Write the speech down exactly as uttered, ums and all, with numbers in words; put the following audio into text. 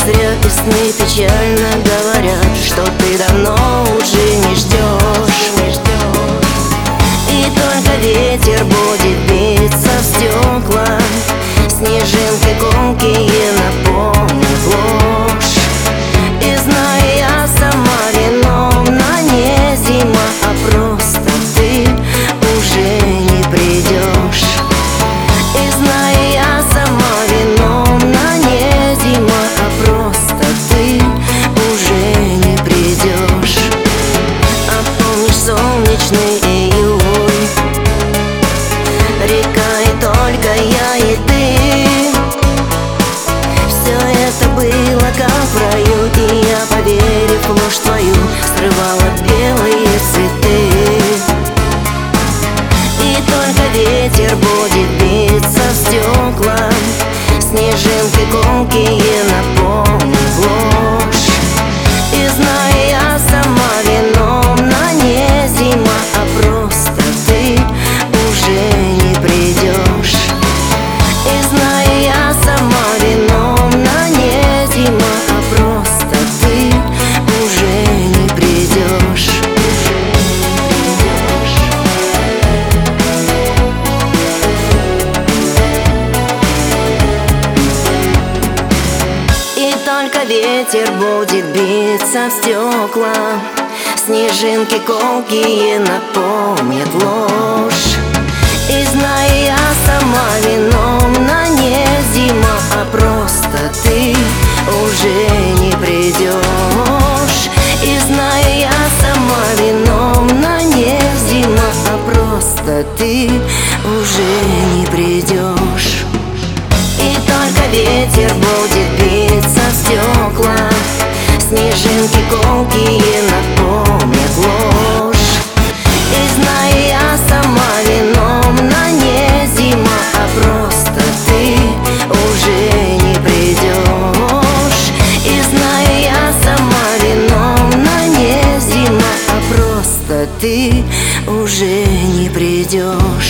зря и сны печально говорят, что ты давно уже не ждешь. И только ветер будет биться в стекла, снежинки колкие напомнят ложь. И знаю, я сама виновна, не зима, а просто ты уже не придешь. И знаю, я сама виновна, не зима, а просто ты уже не придешь. А помнишь солнечный июль, река и только я и ты. Все это было как в раю, и я, поверив в ложь твою, срывала белые цветы. И только ветер будет биться в стекла, снежинки колкие напомнят ложь. И знаю, я сама виновна, не зима, а просто ты уже не придешь. И знаю, я сама виновна, не зима, а просто ты уже не придешь. И только ветер будет биться в стекла, снежинки колкие напомнят ложь. И знаю, я сама виновна, не зима, а просто ты уже не придешь. И знаю, я сама виновна, не зима, а просто ты уже не придешь. И только ветер будет биться в стекла, снежинки колкие напомнят ложь. И знаю, я сама виновна, не зима, а просто ты уже не придешь. И знаю, я сама виновна, не зима, а просто ты уже не придешь.